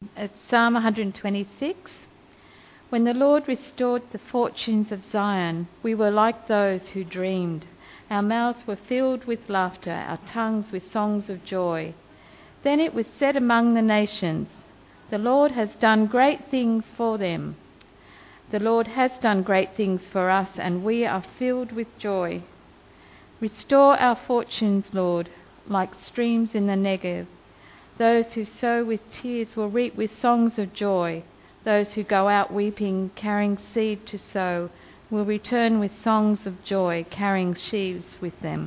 It's Psalm 126. When the Lord restored the fortunes of Zion, we were like those who dreamed. Our mouths were filled with laughter, our tongues with songs of joy. Then it was said among the nations, "The Lord has done great things for them." The Lord has done great things for us, and we are filled with joy. Restore our fortunes, Lord, like streams in the Negev. Those who sow with tears will reap with songs of joy. Those who go out weeping, carrying seed to sow, will return with songs of joy, carrying sheaves with them.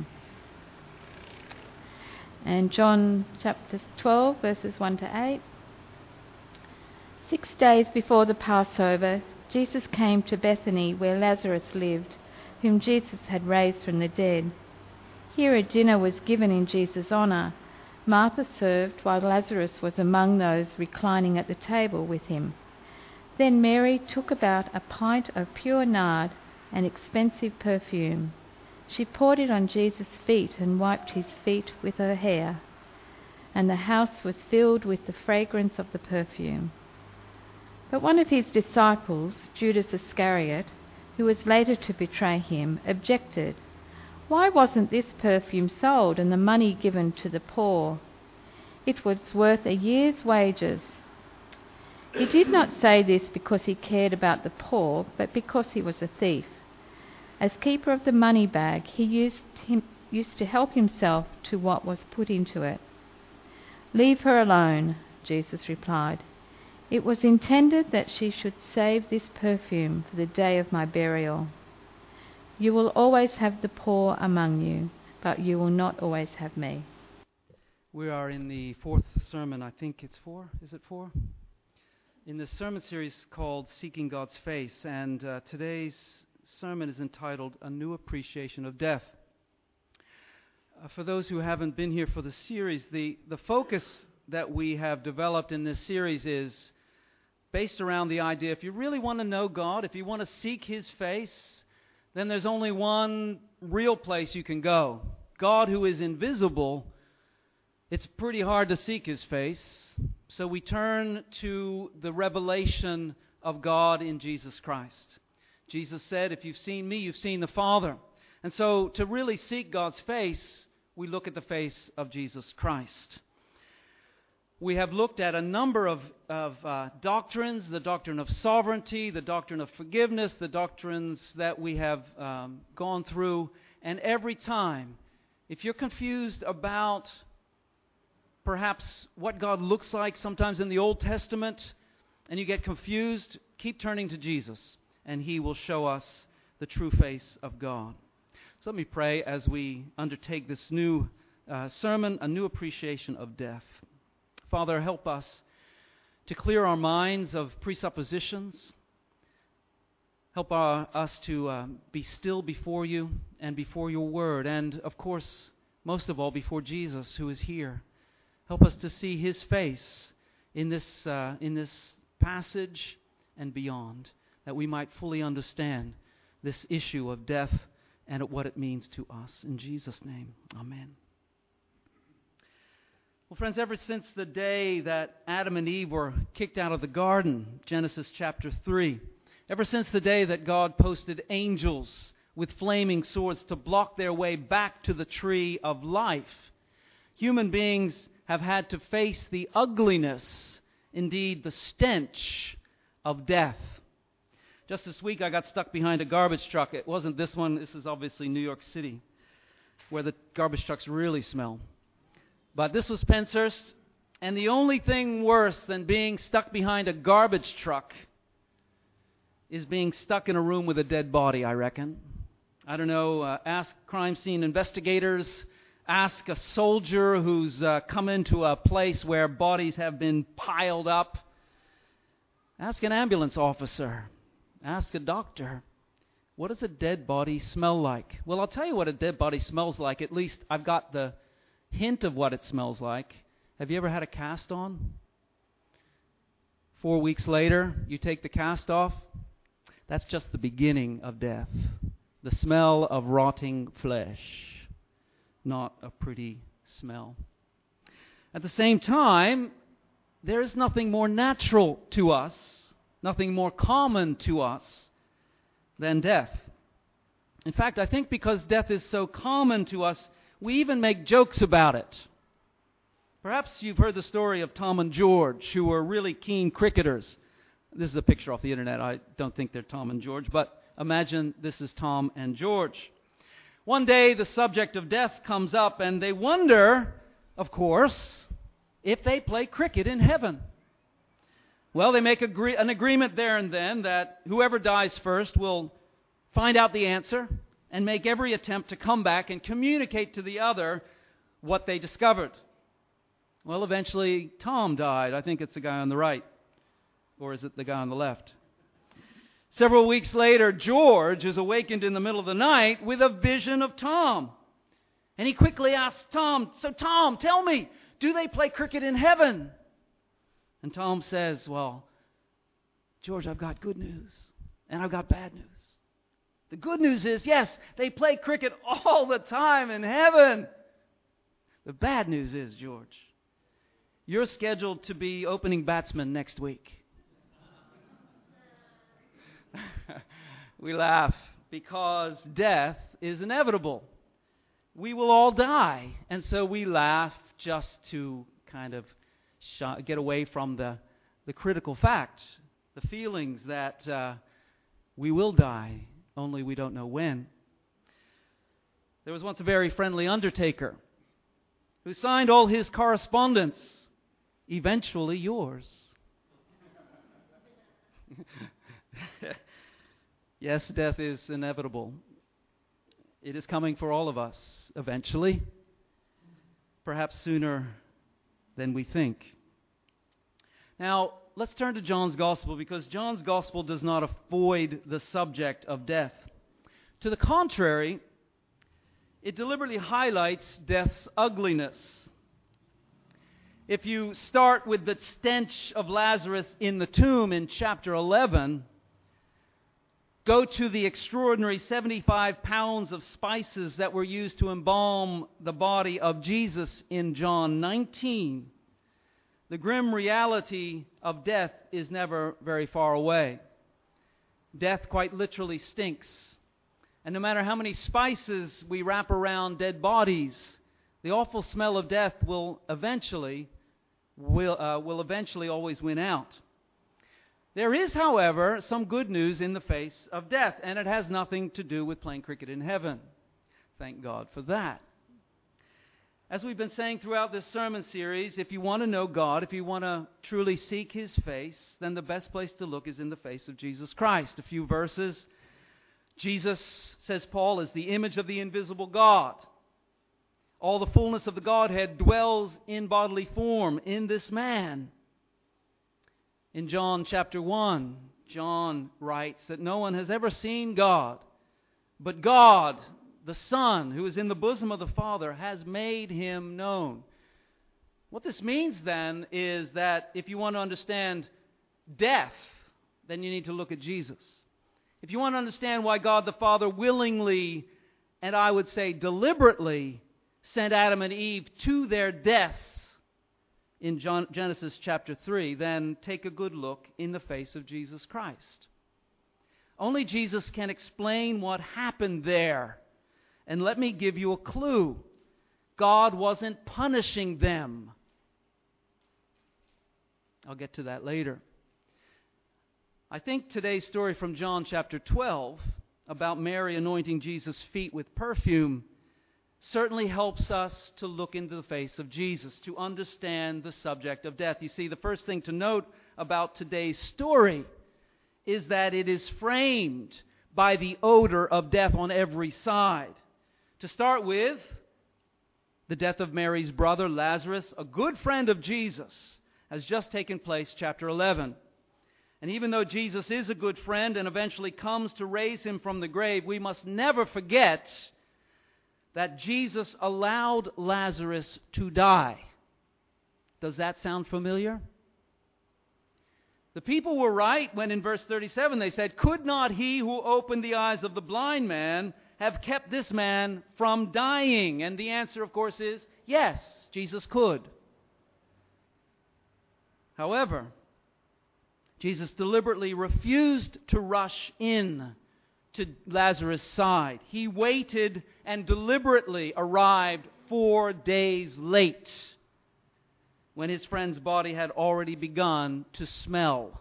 And John chapter 12, verses 1 to 8. 6 days before the Passover, Jesus came to Bethany, where Lazarus lived, whom Jesus had raised from the dead. Here a dinner was given in Jesus' honour. Martha served, while Lazarus was among those reclining at the table with him. Then Mary took about a pint of pure nard, an expensive perfume. She poured it on Jesus' feet and wiped his feet with her hair. And the house was filled with the fragrance of the perfume. But one of his disciples, Judas Iscariot, who was later to betray him, objected. "Why wasn't this perfume sold and the money given to the poor? It was worth a year's wages." He did not say this because he cared about the poor, but because he was a thief. As keeper of the money bag, he used to help himself to what was put into it. "Leave her alone," Jesus replied. "It was intended that she should save this perfume for the day of my burial. You will always have the poor among you, but you will not always have me." We are in the fourth sermon, I think it's four. Is it four? In this sermon series called Seeking God's Face, and today's sermon is entitled A New Appreciation of Death. For those who haven't been here for the series, the focus that we have developed in this series is based around the idea, if you really want to know God, if you want to seek His face, then there's only one real place you can go. God, who is invisible, it's pretty hard to seek His face. So we turn to the revelation of God in Jesus Christ. Jesus said, "If you've seen me, you've seen the Father." And so to really seek God's face, we look at the face of Jesus Christ. We have looked at a number of doctrines, the doctrine of sovereignty, the doctrine of forgiveness, the doctrines that we have gone through. And every time, if you're confused about perhaps what God looks like sometimes in the Old Testament, and you get confused, keep turning to Jesus, and He will show us the true face of God. So let me pray as we undertake this new sermon, a new appreciation of death. Father, help us to clear our minds of presuppositions. Help us to be still before You and before Your Word, and of course, most of all, before Jesus, who is here. Help us to see His face in this passage and beyond, that we might fully understand this issue of death and what it means to us. In Jesus' name, amen. Well, friends, ever since the day that Adam and Eve were kicked out of the garden, Genesis chapter 3, ever since the day that God posted angels with flaming swords to block their way back to the tree of life, human beings have had to face the ugliness, indeed the stench of death. Just this week I got stuck behind a garbage truck. It wasn't this one. This is obviously New York City, where the garbage trucks really smell. But this was Penshurst, and the only thing worse than being stuck behind a garbage truck is being stuck in a room with a dead body, I reckon. I don't know, ask crime scene investigators, ask a soldier who's come into a place where bodies have been piled up, ask an ambulance officer, ask a doctor, what does a dead body smell like? Well, I'll tell you what a dead body smells like. At least I've got the hint of what it smells like. Have you ever had a cast on? 4 weeks later, you take the cast off. That's just the beginning of death. The smell of rotting flesh. Not a pretty smell. At the same time, there is nothing more natural to us, nothing more common to us than death. In fact, I think because death is so common to us, we even make jokes about it. Perhaps you've heard the story of Tom and George, who were really keen cricketers. This is a picture off the internet. I don't think they're Tom and George, but imagine this is Tom and George. One day, the subject of death comes up, and they wonder, of course, if they play cricket in heaven. Well, they make an agreement there and then that whoever dies first will find out the answer and make every attempt to come back and communicate to the other what they discovered. Well, eventually, Tom died. I think it's the guy on the right. Or is it the guy on the left? Several weeks later, George is awakened in the middle of the night with a vision of Tom. And he quickly asks Tom, "So Tom, tell me, do they play cricket in heaven?" And Tom says, "Well, George, I've got good news and I've got bad news. The good news is, yes, they play cricket all the time in heaven. The bad news is, George, you're scheduled to be opening batsman next week." We laugh because death is inevitable. We will all die, and so we laugh just to kind of get away from the critical fact, the feelings that we will die, only we don't know when. There was once a very friendly undertaker who signed all his correspondence, "Eventually yours." Yes, death is inevitable. It is coming for all of us eventually, perhaps sooner than we think. Now, let's turn to John's Gospel, because John's Gospel does not avoid the subject of death. To the contrary, it deliberately highlights death's ugliness. If you start with the stench of Lazarus in the tomb in chapter 11, go to the extraordinary 75 pounds of spices that were used to embalm the body of Jesus in John 19, the grim reality of death is never very far away. Death quite literally stinks. And no matter how many spices we wrap around dead bodies, the awful smell of death will eventually always win out. There is, however, some good news in the face of death, and it has nothing to do with playing cricket in heaven. Thank God for that. As we've been saying throughout this sermon series, if you want to know God, if you want to truly seek His face, then the best place to look is in the face of Jesus Christ. A few verses. Jesus, says Paul, is the image of the invisible God. All the fullness of the Godhead dwells in bodily form in this man. In John chapter 1, John writes that no one has ever seen God, but God, the Son, who is in the bosom of the Father, has made Him known. What this means then is that if you want to understand death, then you need to look at Jesus. If you want to understand why God the Father willingly, and I would say deliberately, sent Adam and Eve to their deaths in Genesis chapter 3, then take a good look in the face of Jesus Christ. Only Jesus can explain what happened there. And let me give you a clue. God wasn't punishing them. I'll get to that later. I think today's story from John chapter 12 about Mary anointing Jesus' feet with perfume certainly helps us to look into the face of Jesus, to understand the subject of death. You see, the first thing to note about today's story is that it is framed by the odor of death on every side. To start with, the death of Mary's brother Lazarus, a good friend of Jesus, has just taken place, chapter 11. And even though Jesus is a good friend and eventually comes to raise him from the grave, we must never forget that Jesus allowed Lazarus to die. Does that sound familiar? The people were right when in verse 37 they said, "Could not he who opened the eyes of the blind man have kept this man from dying?" And the answer, of course, is yes, Jesus could. However, Jesus deliberately refused to rush in to Lazarus' side. He waited and deliberately arrived 4 days late, when his friend's body had already begun to smell.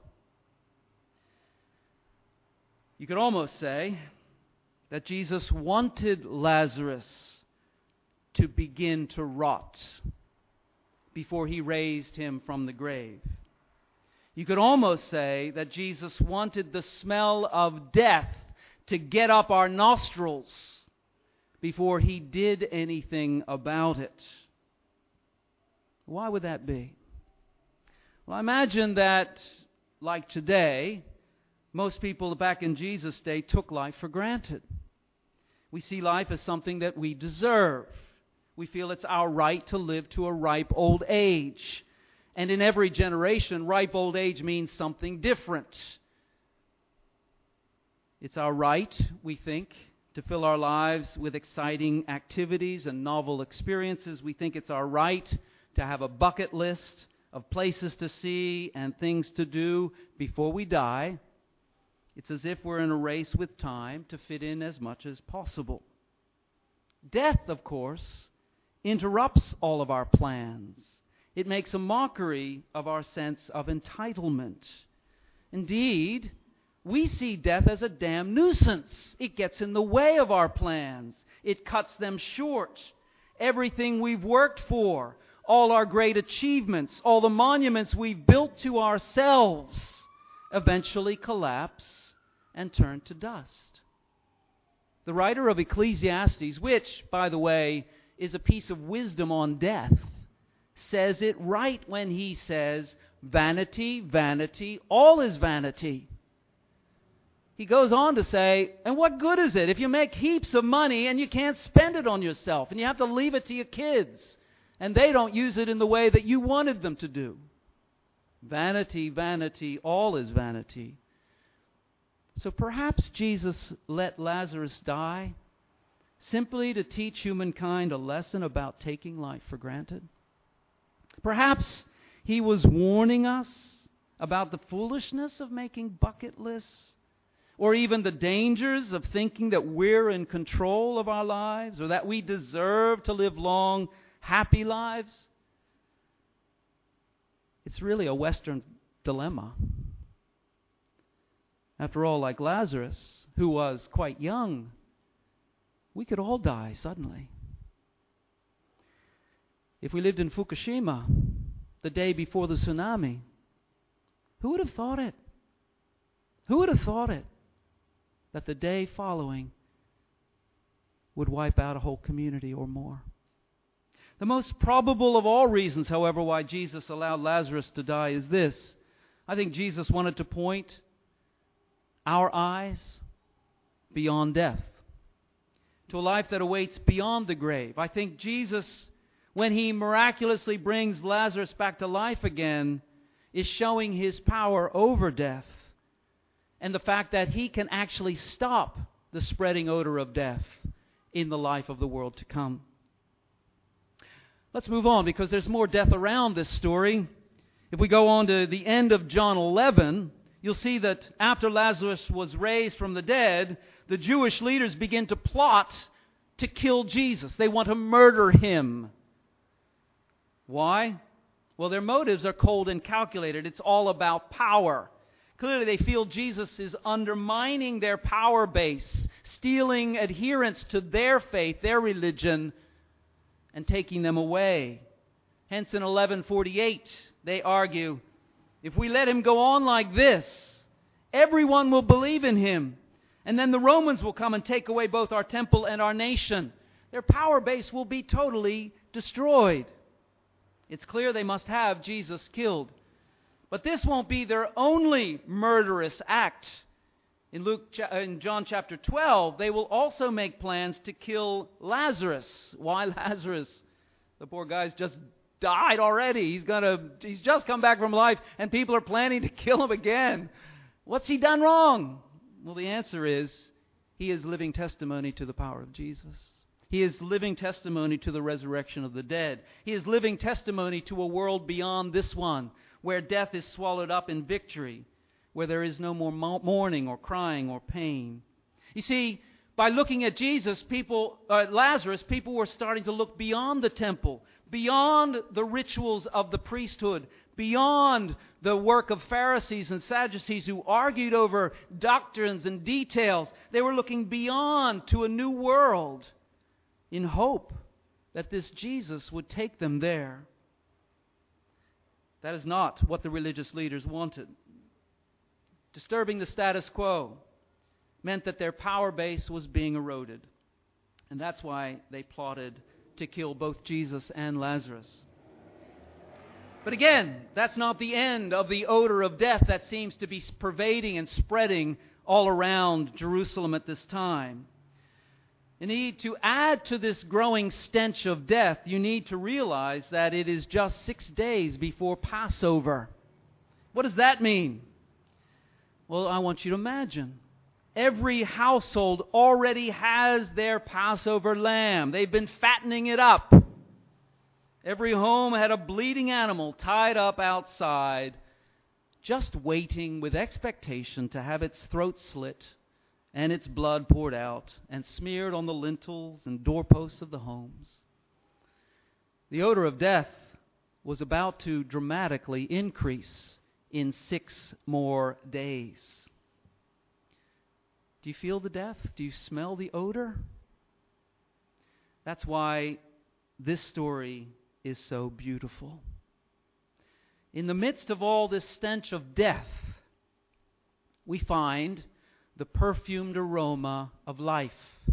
You could almost say that Jesus wanted Lazarus to begin to rot before he raised him from the grave. You could almost say that Jesus wanted the smell of death to get up our nostrils before he did anything about it. Why would that be? Well, I imagine that, like today, most people back in Jesus' day took life for granted. We see life as something that we deserve. We feel it's our right to live to a ripe old age. And in every generation, ripe old age means something different. It's our right, we think, to fill our lives with exciting activities and novel experiences. We think it's our right to have a bucket list of places to see and things to do before we die. It's as if we're in a race with time to fit in as much as possible. Death, of course, interrupts all of our plans. It makes a mockery of our sense of entitlement. Indeed, we see death as a damn nuisance. It gets in the way of our plans. It cuts them short. Everything we've worked for, all our great achievements, all the monuments we've built to ourselves, eventually collapse and turn to dust. The writer of Ecclesiastes, which, by the way, is a piece of wisdom on death, says it right when he says, "Vanity, vanity, all is vanity." He goes on to say, and what good is it if you make heaps of money and you can't spend it on yourself and you have to leave it to your kids and they don't use it in the way that you wanted them to do? Vanity, vanity, all is vanity. So perhaps Jesus let Lazarus die simply to teach humankind a lesson about taking life for granted. Perhaps he was warning us about the foolishness of making bucket lists, or even the dangers of thinking that we're in control of our lives, or that we deserve to live long, happy lives. It's really a Western dilemma. After all, like Lazarus, who was quite young, we could all die suddenly. If we lived in Fukushima the day before the tsunami, who would have thought it? Who would have thought it? That the day following would wipe out a whole community or more. The most probable of all reasons, however, why Jesus allowed Lazarus to die is this. I think Jesus wanted to point our eyes beyond death, to a life that awaits beyond the grave. I think Jesus, when he miraculously brings Lazarus back to life again, is showing his power over death, and the fact that he can actually stop the spreading odor of death in the life of the world to come. Let's move on, because there's more death around this story. If we go on to the end of John 11, you'll see that after Lazarus was raised from the dead, the Jewish leaders begin to plot to kill Jesus. They want to murder him. Why? Well, their motives are cold and calculated. It's all about power. Clearly, they feel Jesus is undermining their power base, stealing adherents to their faith, their religion, and taking them away. Hence, in 11:48, they argue, if we let him go on like this, everyone will believe in him. And then the Romans will come and take away both our temple and our nation. Their power base will be totally destroyed. It's clear they must have Jesus killed. But this won't be their only murderous act. In John chapter 12, they will also make plans to kill Lazarus. Why Lazarus? The poor guy's just died already. He's just come back from life, and people are planning to kill him again. What's he done wrong? Well, the answer is, he is living testimony to the power of Jesus. He is living testimony to the resurrection of the dead. He is living testimony to a world beyond this one, where death is swallowed up in victory, where there is no more mourning or crying or pain. You see, by looking at Lazarus, people were starting to look beyond the temple, beyond the rituals of the priesthood, beyond the work of Pharisees and Sadducees who argued over doctrines and details. They were looking beyond to a new world in hope that this Jesus would take them there. That is not what the religious leaders wanted. Disturbing the status quo meant that their power base was being eroded. And that's why they plotted to kill both Jesus and Lazarus. But again, that's not the end of the odor of death that seems to be pervading and spreading all around Jerusalem at this time. You need to add to this growing stench of death, you need to realize that it is just 6 days before Passover. What does that mean? Well, I want you to imagine. Every household already has their Passover lamb. They've been fattening it up. Every home had a bleeding animal tied up outside, just waiting with expectation to have its throat slit and its blood poured out and smeared on the lintels and doorposts of the homes. The odor of death was about to dramatically increase in 6 more days. Do you feel the death? Do you smell the odor? That's why this story is so beautiful. In the midst of all this stench of death, we find the perfumed aroma of life.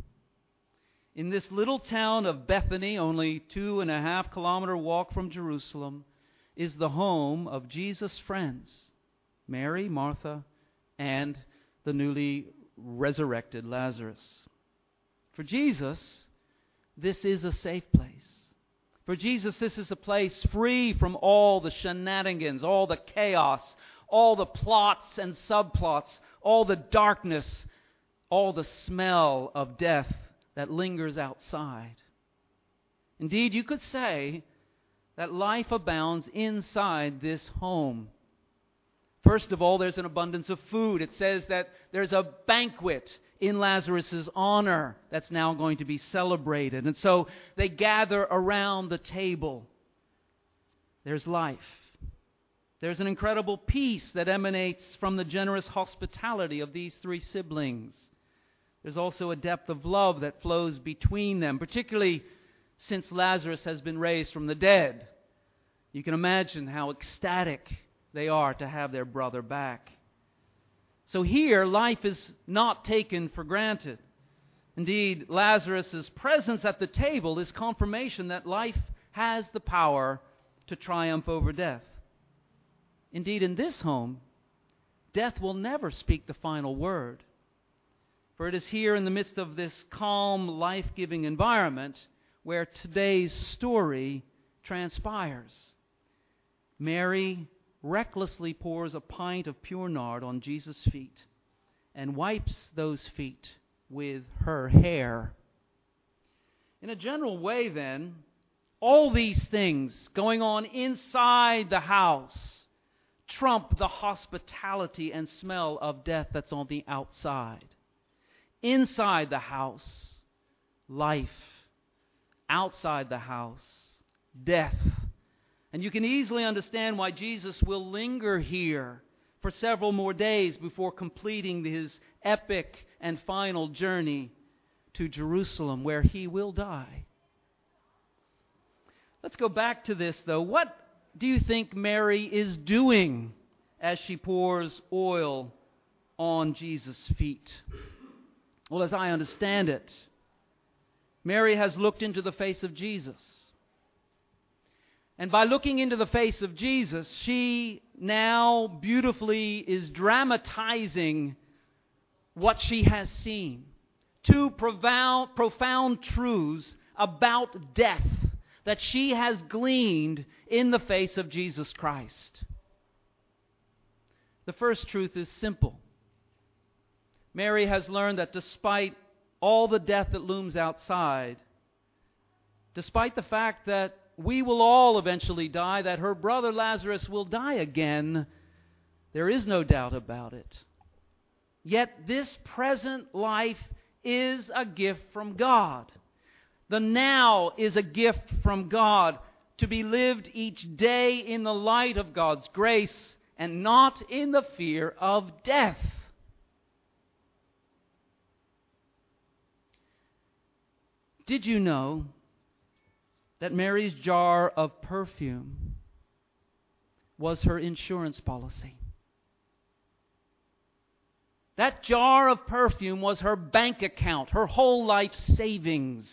In this little town of Bethany, only 2.5 kilometer walk from Jerusalem, is the home of Jesus' friends, Mary, Martha, and the newly resurrected Lazarus. For Jesus, this is a safe place. For Jesus, this is a place free from all the shenanigans, all the chaos, all the plots and subplots, all the darkness, all the smell of death that lingers outside. Indeed, you could say that life abounds inside this home. First of all, there's an abundance of food. It says that there's a banquet in Lazarus' honor that's now going to be celebrated. And so they gather around the table. There's life. There's an incredible peace that emanates from the generous hospitality of these 3 siblings. There's also a depth of love that flows between them, particularly since Lazarus has been raised from the dead. You can imagine how ecstatic they are to have their brother back. So here, life is not taken for granted. Indeed, Lazarus' presence at the table is confirmation that life has the power to triumph over death. Indeed, in this home, death will never speak the final word. For it is here in the midst of this calm, life-giving environment where today's story transpires. Mary recklessly pours a pint of pure nard on Jesus' feet and wipes those feet with her hair. In a general way, then, all these things going on inside the house trump the hospitality and smell of death that's on the outside. Inside the house, life. Outside the house, death. And you can easily understand why Jesus will linger here for several more days before completing his epic and final journey to Jerusalem, where he will die. Let's go back to this, though. What do you think Mary is doing as she pours oil on Jesus' feet? Well, as I understand it, Mary has looked into the face of Jesus. And by looking into the face of Jesus, she now beautifully is dramatizing what she has seen. 2 profound truths about death that she has gleaned in the face of Jesus Christ. The first truth is simple. Mary has learned that despite all the death that looms outside, despite the fact that we will all eventually die, that her brother Lazarus will die again. There is no doubt about it. Yet this present life is a gift from God. The now is a gift from God to be lived each day in the light of God's grace and not in the fear of death. Did you know that Mary's jar of perfume was her insurance policy? That jar of perfume was her bank account, her whole life savings.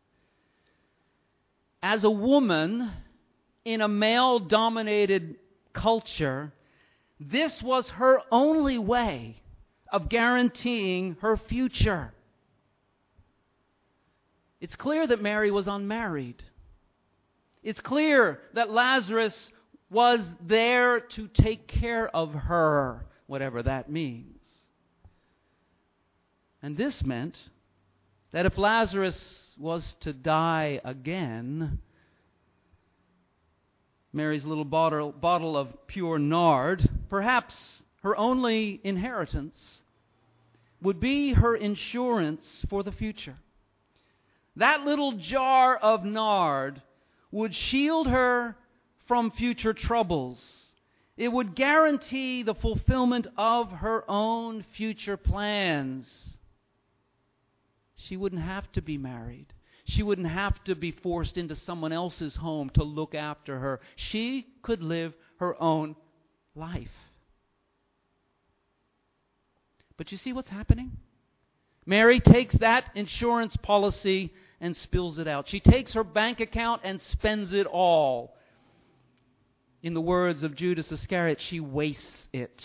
As a woman in a male-dominated culture, this was her only way of guaranteeing her future. It's clear that Mary was unmarried. It's clear that Lazarus was there to take care of her, whatever that means. And this meant that if Lazarus was to die again, Mary's little bottle of pure nard, perhaps her only inheritance, would be her insurance for the future. That little jar of nard would shield her from future troubles. It would guarantee the fulfillment of her own future plans. She wouldn't have to be married. She wouldn't have to be forced into someone else's home to look after her. She could live her own life. But you see what's happening? Mary takes that insurance policy and spills it out. She takes her bank account and spends it all. In the words of Judas Iscariot, she wastes it.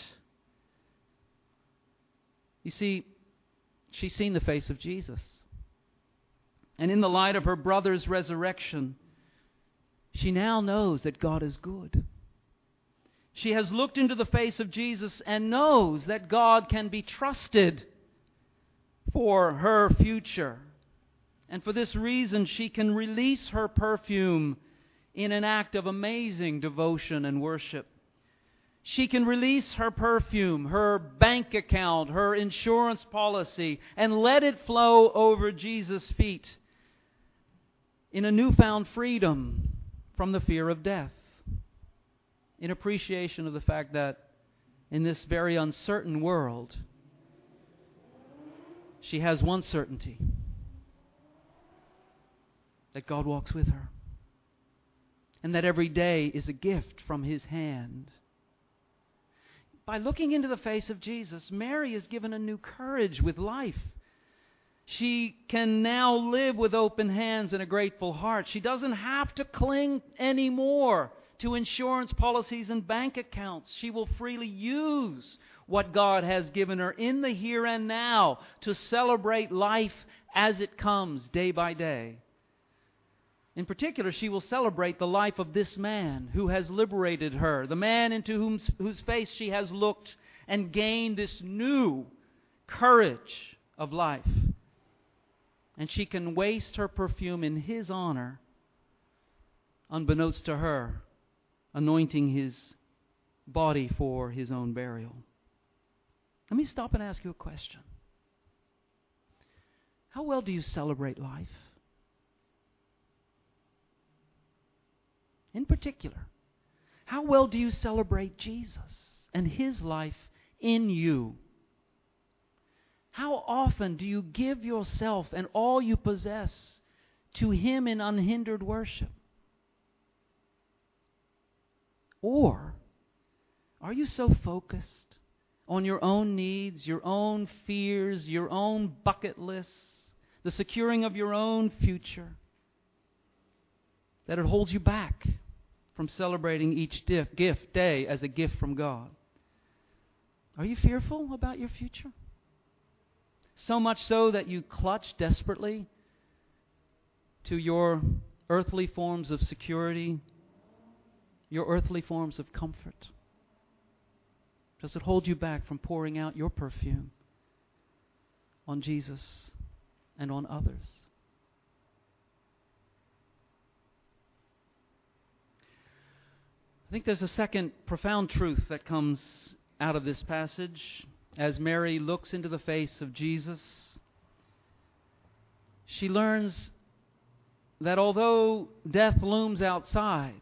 You see, she's seen the face of Jesus. And in the light of her brother's resurrection, she now knows that God is good. She has looked into the face of Jesus and knows that God can be trusted for her future. And for this reason, she can release her perfume in an act of amazing devotion and worship. She can release her perfume, her bank account, her insurance policy, and let it flow over Jesus' feet in a newfound freedom from the fear of death. In appreciation of the fact that in this very uncertain world, she has one certainty: that God walks with her. And that every day is a gift from His hand. By looking into the face of Jesus, Mary is given a new courage with life. She can now live with open hands and a grateful heart. She doesn't have to cling anymore to insurance policies and bank accounts. She will freely use what God has given her in the here and now to celebrate life as it comes day by day. In particular, she will celebrate the life of this man who has liberated her, the man into whose face she has looked and gained this new courage of life. And she can waste her perfume in his honor, unbeknownst to her, anointing his body for his own burial. Let me stop and ask you a question. How well do you celebrate life? In particular, how well do you celebrate Jesus and His life in you? How often do you give yourself and all you possess to Him in unhindered worship? Or are you so focused on your own needs, your own fears, your own bucket lists, the securing of your own future, that it holds you back from celebrating each gift day as a gift from God? Are you fearful about your future? So much so that you clutch desperately to your earthly forms of security, your earthly forms of comfort? Does it hold you back from pouring out your perfume on Jesus and on others? I think there's a second profound truth that comes out of this passage. As Mary looks into the face of Jesus, she learns that although death looms outside,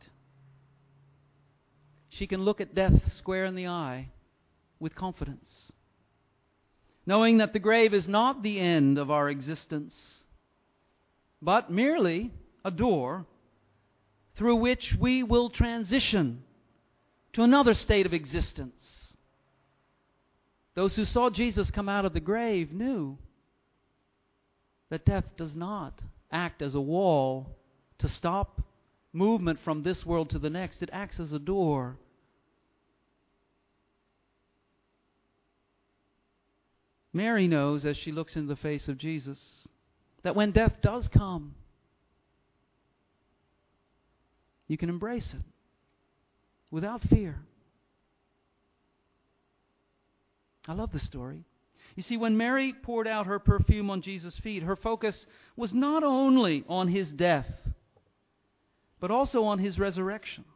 she can look at death square in the eye with confidence, knowing that the grave is not the end of our existence, but merely a door through which we will transition to another state of existence. Those who saw Jesus come out of the grave knew that death does not act as a wall to stop movement from this world to the next. It acts as a door. Mary knows, as she looks into the face of Jesus, that when death does come, you can embrace it without fear. I love the story. You see, when Mary poured out her perfume on Jesus' feet, her focus was not only on His death, but also on His resurrection.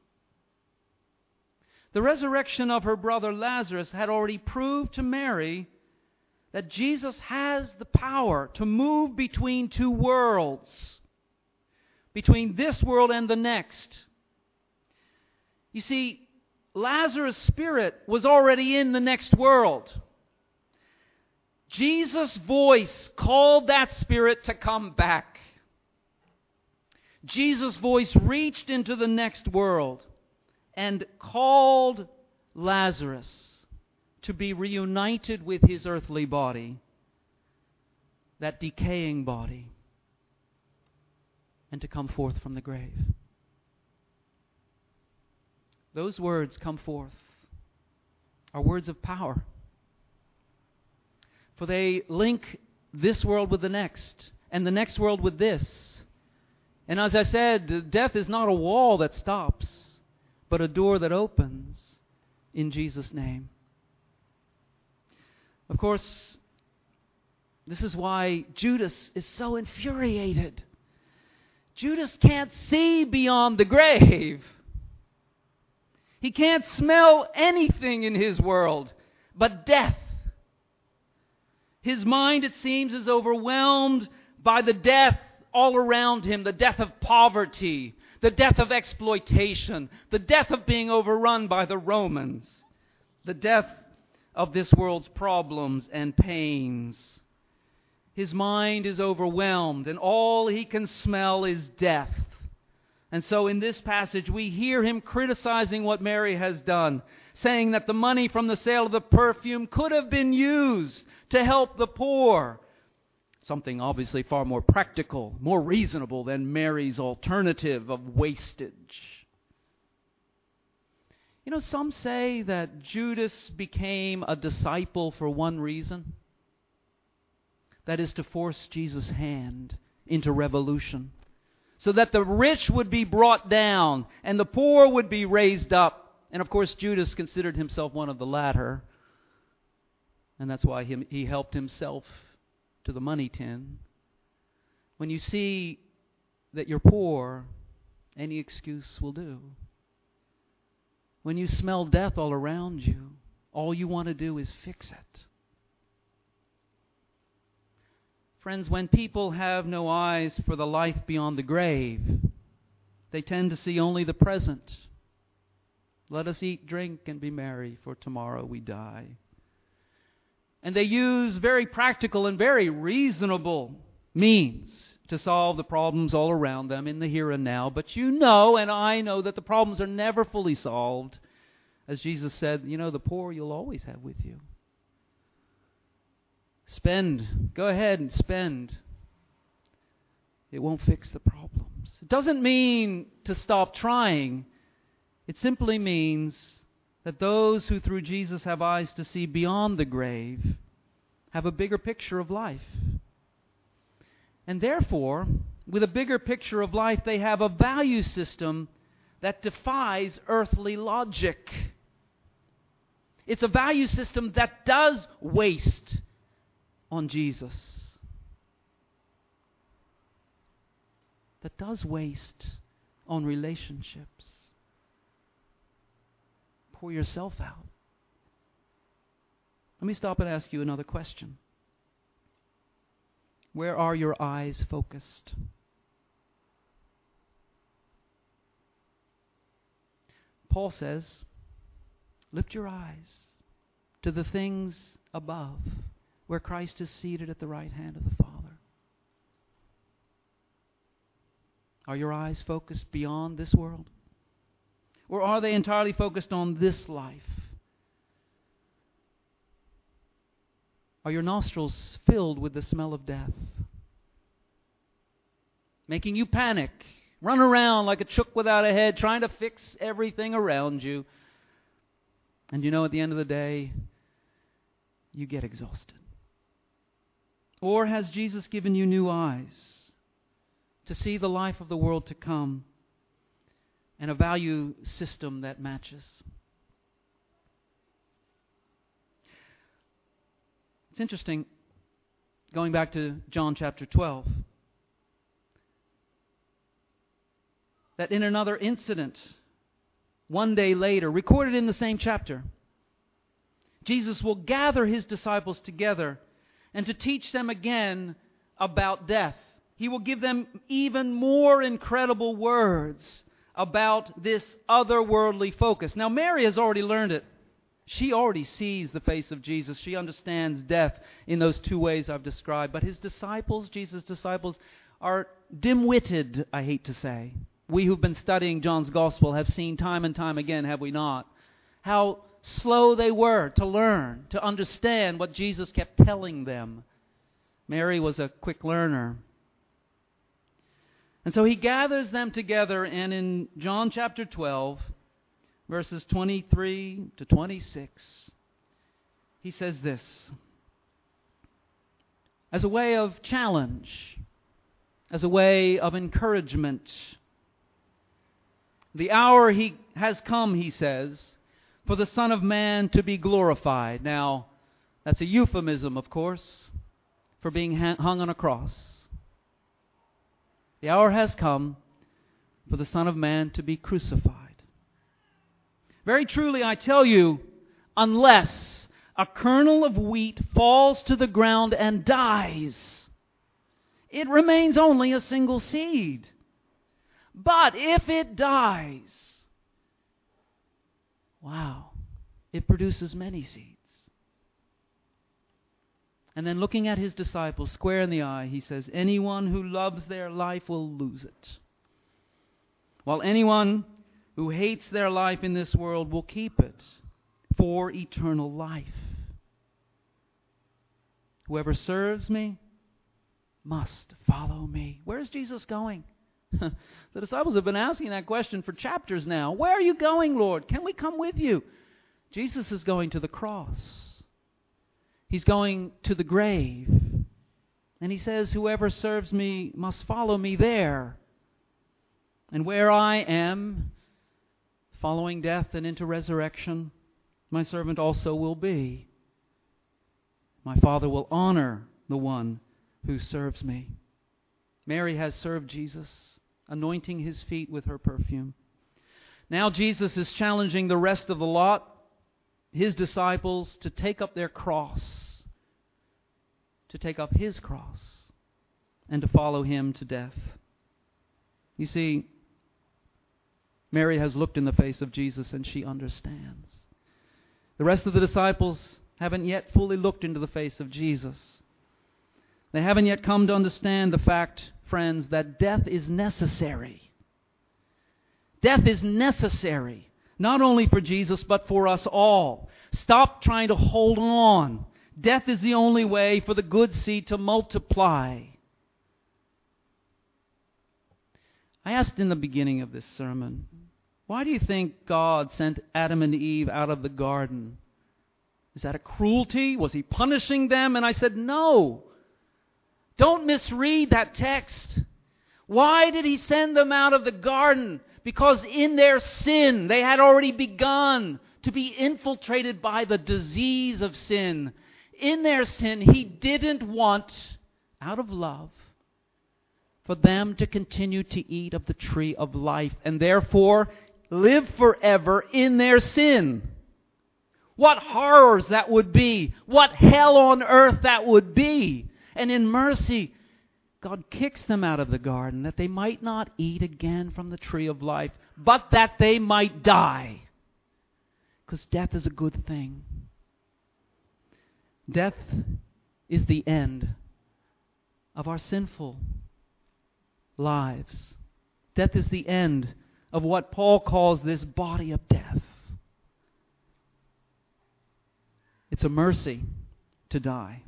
The resurrection of her brother Lazarus had already proved to Mary that Jesus has the power to move between two worlds, between this world and the next. You see, Lazarus' spirit was already in the next world. Jesus' voice called that spirit to come back. Jesus' voice reached into the next world and called Lazarus to be reunited with his earthly body, that decaying body, and to come forth from the grave. Those words, "come forth," are words of power. For they link this world with the next, and the next world with this. And as I said, death is not a wall that stops, but a door that opens in Jesus' name. Of course, this is why Judas is so infuriated. Judas can't see beyond the grave. He can't smell anything in his world but death. His mind, it seems, is overwhelmed by the death all around him, the death of poverty, the death of exploitation, the death of being overrun by the Romans, the death of this world's problems and pains. His mind is overwhelmed, and all he can smell is death. And so in this passage, we hear him criticizing what Mary has done, saying that the money from the sale of the perfume could have been used to help the poor. Something obviously far more practical, more reasonable than Mary's alternative of wastage. You know, some say that Judas became a disciple for one reason. That is to force Jesus' hand into revolution, so that the rich would be brought down and the poor would be raised up. And of course, Judas considered himself one of the latter. And that's why he helped himself to the money tin. When you see that you're poor, any excuse will do. When you smell death all around you, all you want to do is fix it. Friends, when people have no eyes for the life beyond the grave, they tend to see only the present. Let us eat, drink, and be merry, for tomorrow we die. And they use very practical and very reasonable means to solve the problems all around them in the here and now. But you know, and I know, that the problems are never fully solved. As Jesus said, you know, the poor you'll always have with you. Spend. Go ahead and spend. It won't fix the problems. It doesn't mean to stop trying. It simply means that those who through Jesus have eyes to see beyond the grave have a bigger picture of life. And therefore, with a bigger picture of life, they have a value system that defies earthly logic. It's a value system that does waste on Jesus, that does waste on relationships, pour yourself out. Let me stop and ask you another question. Where are your eyes focused? Paul says, lift your eyes to the things above, where Christ is seated at the right hand of the Father. Are your eyes focused beyond this world? Or are they entirely focused on this life? Are your nostrils filled with the smell of death, making you panic, run around like a chook without a head, trying to fix everything around you? And you know, at the end of the day, you get exhausted. Or has Jesus given you new eyes to see the life of the world to come and a value system that matches? It's interesting, going back to John chapter 12, that in another incident, one day later, recorded in the same chapter, Jesus will gather His disciples together and to teach them again about death. He will give them even more incredible words about this otherworldly focus. Now, Mary has already learned it. She already sees the face of Jesus. She understands death in those two ways I've described. But His disciples, Jesus' disciples, are dim-witted, I hate to say. We who've been studying John's Gospel have seen time and time again, have we not, how slow they were to learn, to understand what Jesus kept telling them. Mary was a quick learner. And so He gathers them together, and in John chapter 12, verses 23 to 26, He says this, as a way of challenge, as a way of encouragement. The hour has come, He says, for the Son of Man to be glorified. Now, that's a euphemism, of course, for being hung on a cross. The hour has come for the Son of Man to be crucified. Very truly, I tell you, unless a kernel of wheat falls to the ground and dies, it remains only a single seed. But if it dies, wow, it produces many seeds. And then looking at His disciples square in the eye, He says, anyone who loves their life will lose it, while anyone who hates their life in this world will keep it for eternal life. Whoever serves me must follow me. Where is Jesus going? The disciples have been asking that question for chapters now. Where are you going, Lord? Can we come with you? Jesus is going to the cross. He's going to the grave. And He says, whoever serves me must follow me there. And where I am, following death and into resurrection, my servant also will be. My Father will honor the one who serves me. Mary has served Jesus, anointing His feet with her perfume. Now Jesus is challenging the rest of the lot, His disciples, to take up their cross, to take up His cross, and to follow Him to death. You see, Mary has looked in the face of Jesus and she understands. The rest of the disciples haven't yet fully looked into the face of Jesus. They haven't yet come to understand the fact, friends, that death is necessary. Death is necessary, not only for Jesus, but for us all. Stop trying to hold on. Death is the only way for the good seed to multiply. I asked in the beginning of this sermon, why do you think God sent Adam and Eve out of the garden? Is that a cruelty? Was He punishing them? And I said, no. Don't misread that text. Why did He send them out of the garden? Because in their sin, they had already begun to be infiltrated by the disease of sin. In their sin, He didn't want, out of love, for them to continue to eat of the tree of life. And therefore, live forever in their sin. What horrors that would be. What hell on earth that would be. And in mercy, God kicks them out of the garden that they might not eat again from the tree of life, but that they might die. Because death is a good thing. Death is the end of our sinful lives. Death is the end of what Paul calls this body of death. It's a mercy to die.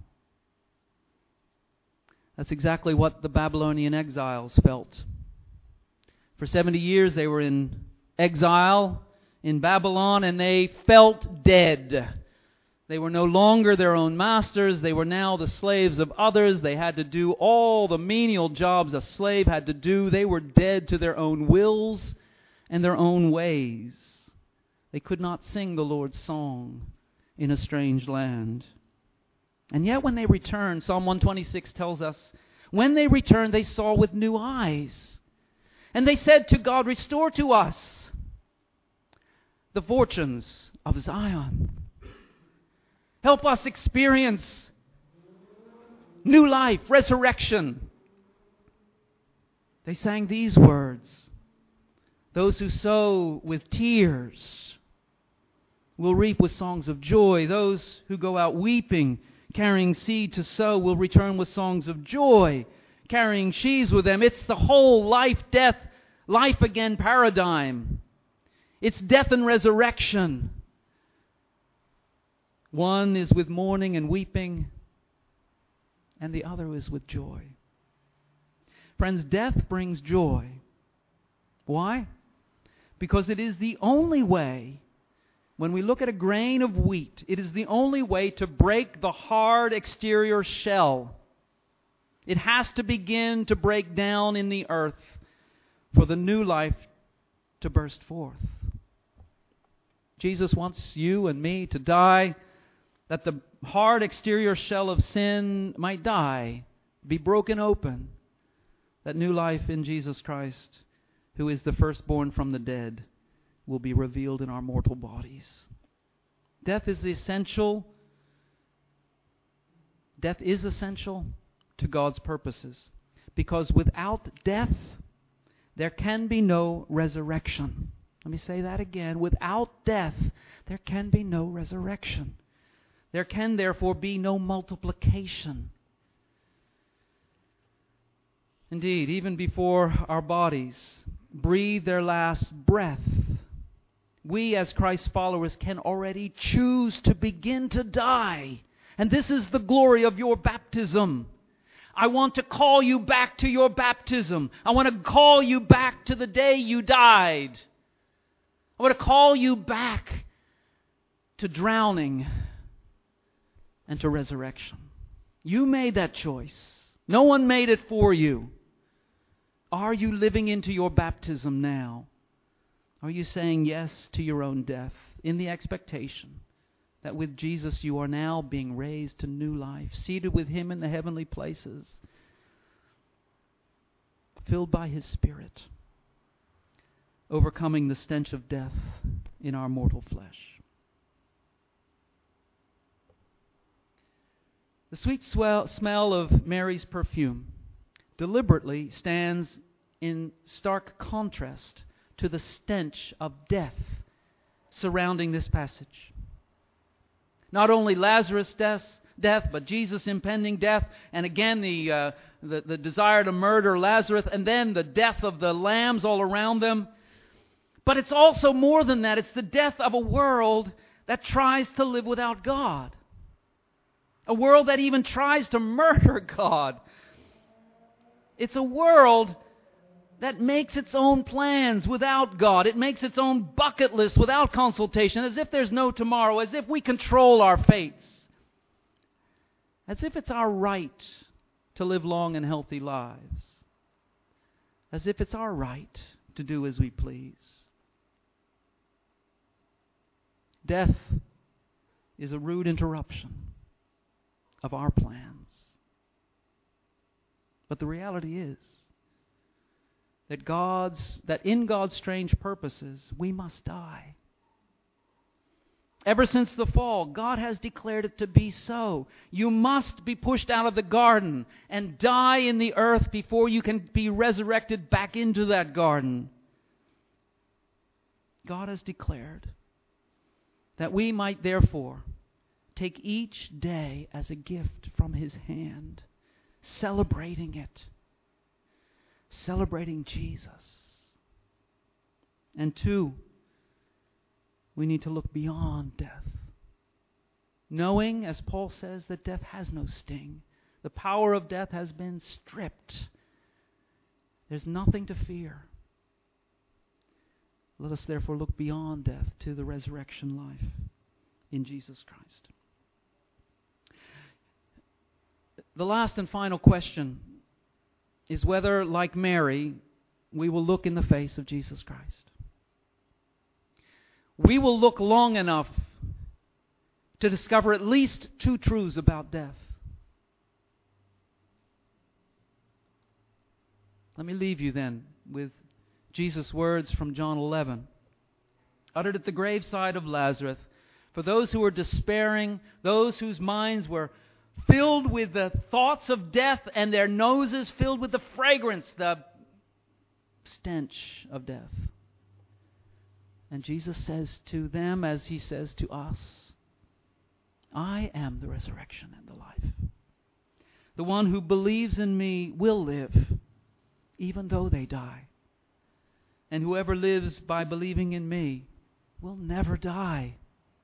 That's exactly what the Babylonian exiles felt. For 70 years they were in exile in Babylon, and they felt dead. They were no longer their own masters. They were now the slaves of others. They had to do all the menial jobs a slave had to do. They were dead to their own wills and their own ways. They could not sing the Lord's song in a strange land. And yet when they returned, Psalm 126 tells us, when they returned, they saw with new eyes. And they said to God, restore to us the fortunes of Zion. Help us experience new life, resurrection. They sang these words. Those who sow with tears will reap with songs of joy. Those who go out weeping, carrying seed to sow, will return with songs of joy, carrying sheaves with them. It's the whole life, death, life again paradigm. It's death and resurrection. One is with mourning and weeping, and the other is with joy. Friends, death brings joy. Why? Because it is the only way, when we look at a grain of wheat, it is the only way to break the hard exterior shell. It has to begin to break down in the earth for the new life to burst forth. Jesus wants you and me to die, that the hard exterior shell of sin might die, be broken open, that new life in Jesus Christ, who is the firstborn from the dead, will be revealed in our mortal bodies. Death is essential. Death is essential to God's purposes, because without death, there can be no resurrection. Let me say that again. Without death, there can be no resurrection. There can therefore be no multiplication. Indeed, even before our bodies breathe their last breath, we as Christ's followers can already choose to begin to die. And this is the glory of your baptism. I want to call you back to your baptism. I want to call you back to the day you died. I want to call you back to drowning and to resurrection. You made that choice. No one made it for you. Are you living into your baptism now? Are you saying yes to your own death in the expectation that with Jesus you are now being raised to new life, seated with Him in the heavenly places, filled by His Spirit, overcoming the stench of death in our mortal flesh? The sweet smell of Mary's perfume deliberately stands in stark contrast to the stench of death surrounding this passage. Not only Lazarus' death, but Jesus' impending death, and again the desire to murder Lazarus, and then the death of the lambs all around them. But it's also more than that. It's the death of a world that tries to live without God. A world that even tries to murder God. It's a world that makes its own plans without God. It makes its own bucket list without consultation, as if there's no tomorrow, as if we control our fates, as if it's our right to live long and healthy lives, as if it's our right to do as we please. Death is a rude interruption of our plans. But the reality is that in God's strange purposes, we must die. Ever since the fall, God has declared it to be so. You must be pushed out of the garden and die in the earth before you can be resurrected back into that garden. God has declared that we might therefore take each day as a gift from His hand, celebrating it, celebrating Jesus. And two, we need to look beyond death, knowing, as Paul says, that death has no sting. The power of death has been stripped. There's nothing to fear. Let us therefore look beyond death to the resurrection life in Jesus Christ. The last and final question is whether, like Mary, we will look in the face of Jesus Christ. We will look long enough to discover at least two truths about death. Let me leave you then with Jesus' words from John 11, uttered at the graveside of Lazarus, for those who were despairing, those whose minds were filled with the thoughts of death and their noses filled with the fragrance, the stench of death. And Jesus says to them, as He says to us, I am the resurrection and the life. The one who believes in me will live, even though they die. And whoever lives by believing in me will never die.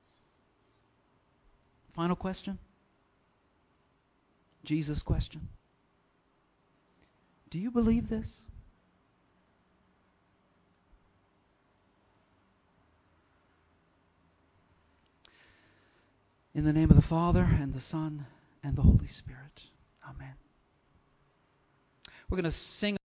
Final question. Jesus' question. Do you believe this? In the name of the Father, and the Son, and the Holy Spirit. Amen. We're going to sing